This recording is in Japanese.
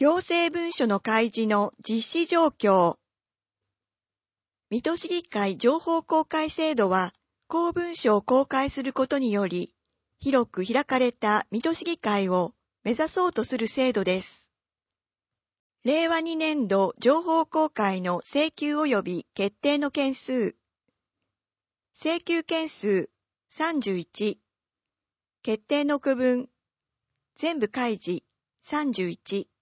行政文書の開示の実施状況。水戸市議会情報公開制度は、公文書を公開することにより、広く開かれた水戸市議会を目指そうとする制度です。令和2年度情報公開の請求及び決定の件数。請求件数31。決定の区分。全部開示31。